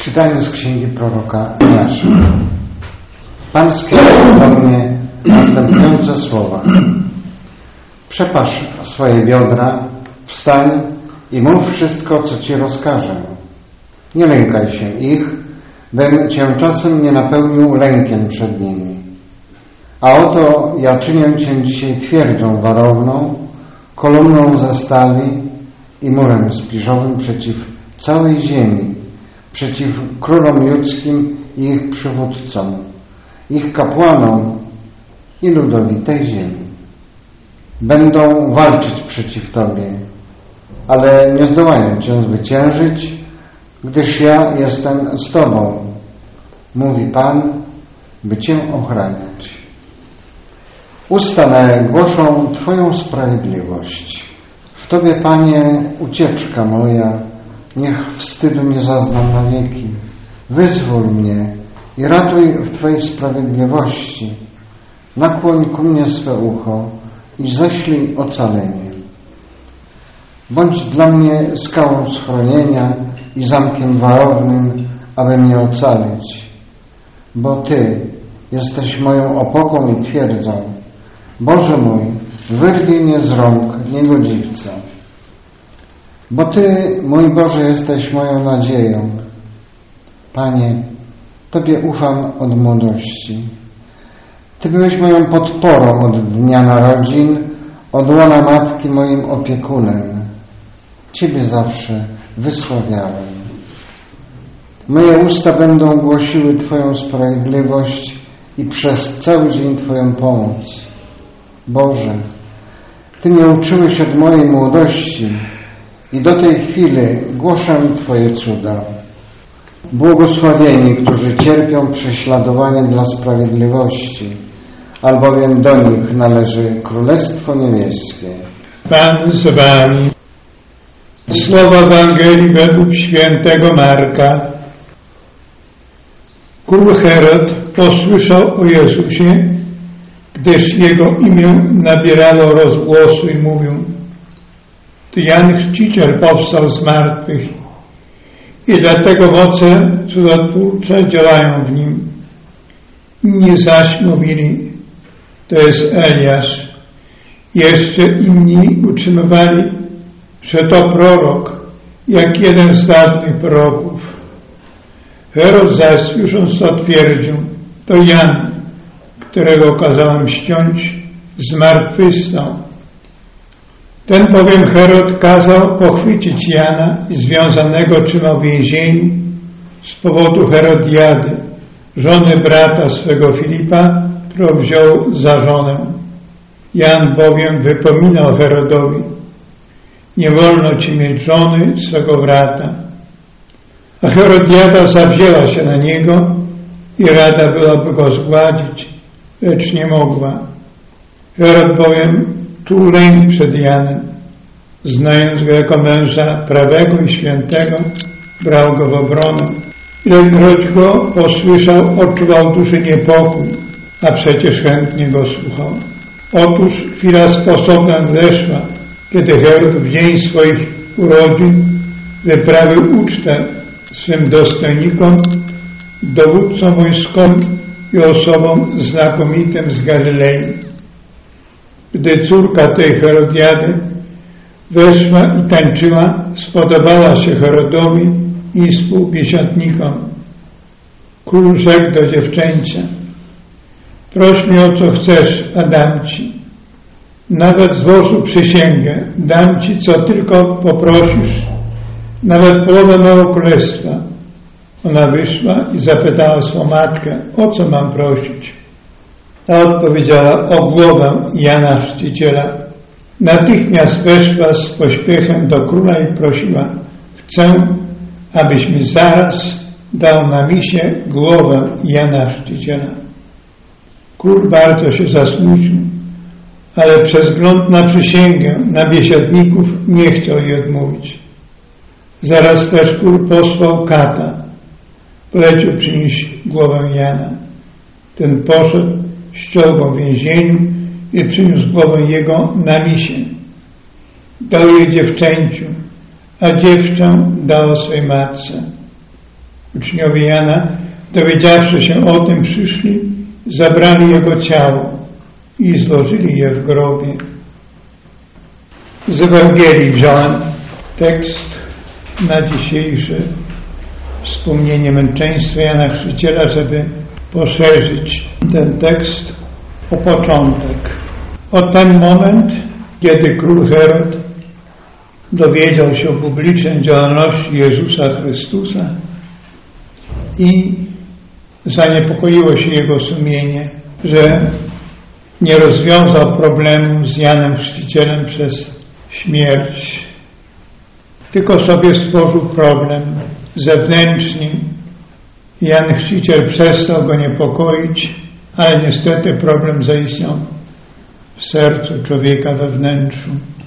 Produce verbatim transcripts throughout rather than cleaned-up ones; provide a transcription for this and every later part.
Czytanie z księgi proroka Eliasza. Pan skierował do mnie następujące słowa. Przepasz swoje biodra, wstań i mów wszystko, co Ci rozkażę. Nie lękaj się ich, bym Cię czasem nie napełnił lękiem przed nimi. A oto ja czynię Cię dzisiaj twierdzą warowną, kolumną ze stali i murem spiżowym przeciw całej ziemi, przeciw królom ludzkim i ich przywódcom, ich kapłanom i ludowi tej ziemi. Będą walczyć przeciw Tobie, ale nie zdołają Cię zwyciężyć, gdyż ja jestem z Tobą, mówi Pan, by Cię ochraniać. Usta me głoszą Twoją sprawiedliwość. W Tobie, Panie, ucieczka moja, niech wstydu nie zaznam na wieki. Wyzwól mnie i ratuj w Twojej sprawiedliwości. Nakłoń ku mnie swe ucho i ześlij ocalenie. Bądź dla mnie skałą schronienia i zamkiem warownym, aby mnie ocalić. Bo Ty jesteś moją opoką i twierdzą. Boże mój, wyrwij mnie z rąk niegodziwca. Bo Ty, mój Boże, jesteś moją nadzieją. Panie, Tobie ufam od młodości. Ty byłeś moją podporą od dnia narodzin, od łona matki moim opiekunem. Ciebie zawsze wysławiałem. Moje usta będą głosiły Twoją sprawiedliwość i przez cały dzień Twoją pomoc. Boże, Ty mnie uczyłeś od mojej młodości i do tej chwili głoszę Twoje cuda. Błogosławieni, którzy cierpią prześladowanie dla sprawiedliwości, albowiem do nich należy Królestwo Niebieskie. Pan z Wami. Słowa Ewangelii według świętego Marka. Król Herod posłyszał o Jezusie, gdyż Jego imię nabierało rozgłosu i mówił: to Jan Chrzciciel powstał z martwych i dlatego moce cudotwórcze działają w nim. Inni zaś mówili: to jest Eliasz. Jeszcze inni utrzymywali, że to prorok, jak jeden z dawnych proroków. Herod zaś, słysząc to, twierdził: to Jan, którego kazałem ściąć, zmartwychwstał. Ten bowiem Herod kazał pochwycić Jana i związanego trzymał w więzieniu z powodu Herodiady, żony brata swego Filipa, którą wziął za żonę. Jan bowiem wypominał Herodowi: nie wolno ci mieć żony swego brata. A Herodiada zawzięła się na niego i rada byłaby go zgładzić, lecz nie mogła. Herod bowiem czuł lęk przed Janem. Znając go jako męża prawego i świętego, brał go w obronę. Ilekroć go posłyszał, odczuwał duży niepokój, a przecież chętnie go słuchał. Otóż chwila sposobna nadeszła, kiedy Herod w dzień swoich urodzin wyprawił ucztę swym dostojnikom, dowódcom wojskowym i osobom znakomitym z Galilei. Gdy córka tej Herodiady weszła i tańczyła, spodobała się Herodowi i współbiesiadnikom. Król rzekł do dziewczęcia: proś mnie o co chcesz, a dam ci. Nawet złożył przysięgę, dam ci co tylko poprosisz, nawet połowę małego królestwa. Ona wyszła i zapytała swą matkę: o co mam prosić? Ta odpowiedziała: o głowę Jana Chrzciciela. Natychmiast weszła z pośpiechem do króla i prosiła: chcę, abyś mi zaraz dał na misie głowę Jana Chrzciciela. Król bardzo się zasmucił, ale przez wzgląd na przysięgę na biesiadników nie chciał jej odmówić. Zaraz też król posłał kata, polecił przynieść głowę Jana. Ten poszedł, ściął go w więzieniu i przyniósł głowę jego na misie. Dał jej dziewczęciu, a dziewczę dało swej matce. Uczniowie Jana, dowiedziawszy się o tym, przyszli, zabrali jego ciało i złożyli je w grobie. Z Ewangelii wziąłem tekst na dzisiejsze wspomnienie męczeństwa Jana Chrzciciela, żeby poszerzyć ten tekst o początek. O ten moment, kiedy król Herod dowiedział się o publicznej działalności Jezusa Chrystusa i zaniepokoiło się jego sumienie, że nie rozwiązał problemu z Janem Chrzcicielem przez śmierć, tylko sobie stworzył problem zewnętrzny. Jan Chrzciciel przestał go niepokoić, ale niestety problem zaistniał w sercu człowieka, we wnętrzu.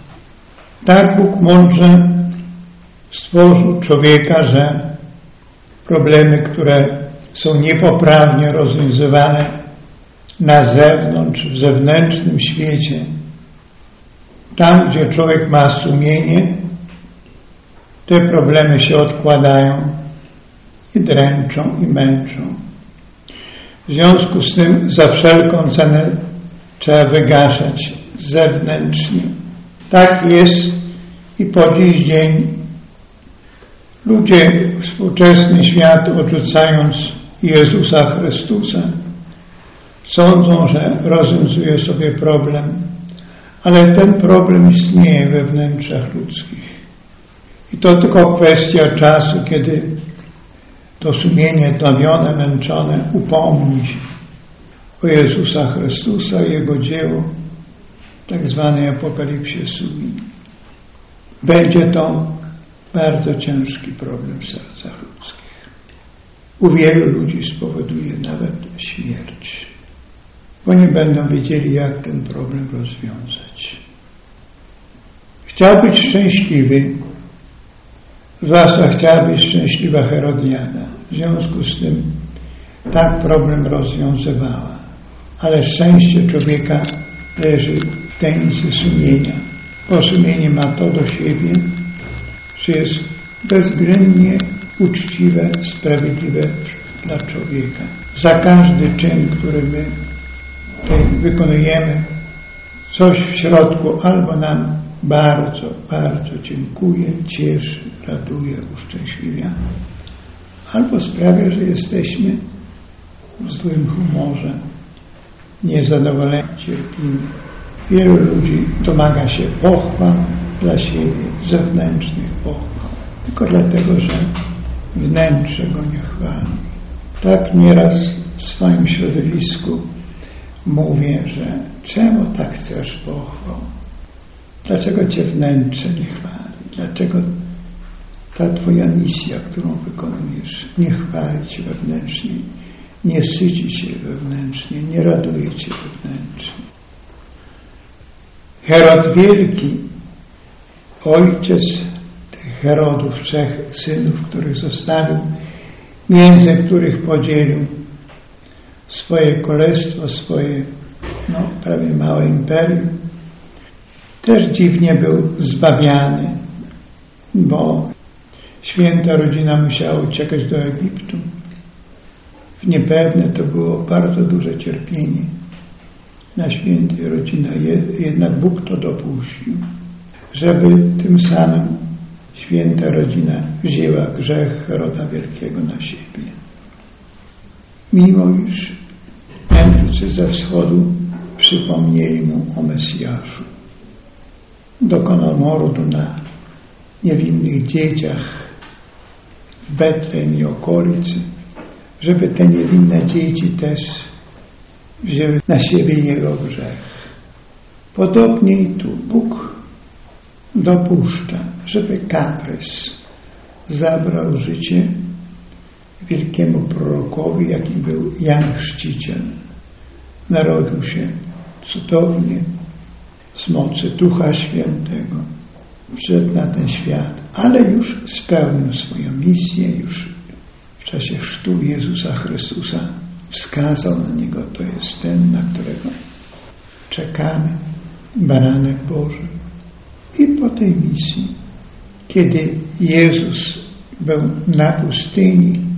Tak Bóg mądrze stworzył człowieka, że problemy, które są niepoprawnie rozwiązywane na zewnątrz, w zewnętrznym świecie, tam, gdzie człowiek ma sumienie, te problemy się odkładają i dręczą i męczą. W związku z tym za wszelką cenę trzeba wygaszać zewnętrznie. Tak jest i po dziś dzień ludzie, współczesny świat, odrzucając Jezusa Chrystusa, sądzą, że rozwiązuje sobie problem, ale ten problem istnieje we wnętrzach ludzkich. I to tylko kwestia czasu, kiedy to sumienie dławione, męczone upomni się o Jezusa Chrystusa i Jego dzieło, tak zwanej apokalipsie sui. Będzie to bardzo ciężki problem w sercach ludzkich. U wielu ludzi spowoduje nawet śmierć, bo nie będą wiedzieli, jak ten problem rozwiązać. Chciał być szczęśliwy, zwłaszcza chciała być szczęśliwa Herodiada. W związku z tym tak problem rozwiązywała. Ale szczęście człowieka leży w tajemnicy sumienia. Bo sumienie ma to do siebie, że jest bezwzględnie uczciwe, sprawiedliwe dla człowieka. Za każdy czyn, który my tutaj wykonujemy, coś w środku albo nam bardzo, bardzo dziękuję, cieszy, raduje, uszczęśliwia, albo sprawia, że jesteśmy w złym humorze, niezadowoleni, cierpimy. Wielu ludzi domaga się pochwał dla siebie, zewnętrznych pochwał, tylko dlatego, że wnętrze go nie chwali. Tak nieraz w swoim środowisku mówię, że czemu tak chcesz pochwał? Dlaczego cię wnętrze nie chwali? Dlaczego ta twoja misja, którą wykonujesz, nie chwali cię wewnętrznie, nie syci cię wewnętrznie, nie raduje cię wewnętrznie? Herod Wielki, ojciec tych Herodów, trzech synów, których zostawił, między których podzielił swoje królestwo, swoje no, prawie małe imperium, też dziwnie był zbawiany, bo święta rodzina musiała uciekać do Egiptu. W niepewne to było bardzo duże cierpienie na świętej rodzinie. Jednak Bóg to dopuścił, żeby tym samym święta rodzina wzięła grzech Heroda Wielkiego na siebie. Mimo iż mędrcy ze wschodu przypomnieli mu o Mesjaszu. Dokonał mordu na niewinnych dzieciach w Betlejem i okolicy, żeby te niewinne dzieci też wzięły na siebie jego grzech. Podobnie i tu Bóg dopuszcza, żeby kaprys zabrał życie wielkiemu prorokowi, jakim był Jan Chrzciciel. Narodził się cudownie, z mocy Ducha Świętego, wszedł na ten świat, ale już spełnił swoją misję, już w czasie chrztu Jezusa Chrystusa wskazał na Niego, to jest ten, na którego czekamy, baranek Boży. I po tej misji, kiedy Jezus był na pustyni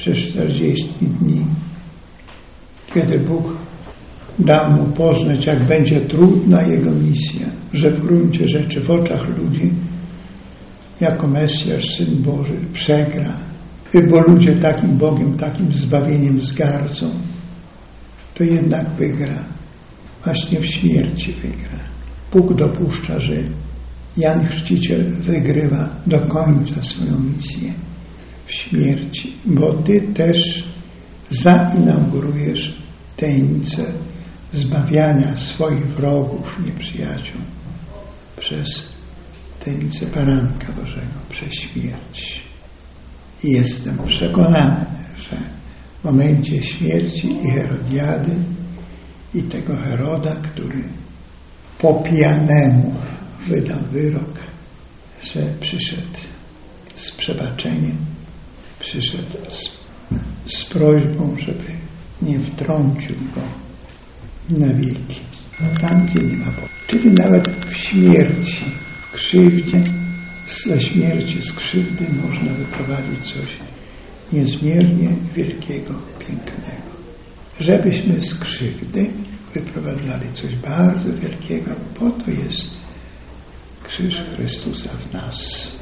przez czterdzieści dni, kiedy Bóg da mu poznać, jak będzie trudna jego misja, że w gruncie rzeczy w oczach ludzi jako Mesjasz, Syn Boży przegra, bo ludzie takim Bogiem, takim zbawieniem zgardzą, to jednak wygra. Właśnie w śmierci wygra. Bóg dopuszcza, że Jan Chrzciciel wygrywa do końca swoją misję w śmierci, bo Ty też zainaugurujesz tajemnicę zbawiania swoich wrogów, nieprzyjaciół przez tajemnicę Baranka Bożego, przez śmierć. I jestem przekonany, że w momencie śmierci i Herodiady, i tego Heroda, który po pijanemu wydał wyrok, że przyszedł z przebaczeniem, przyszedł z, z prośbą, żeby nie wtrącił go na wieki. Tam, gdzie nie ma Boga. Czyli nawet w śmierci, w krzywdzie, ze śmierci, z krzywdy można wyprowadzić coś niezmiernie wielkiego, pięknego. Żebyśmy z krzywdy wyprowadzali coś bardzo wielkiego, po to jest krzyż Chrystusa w nas.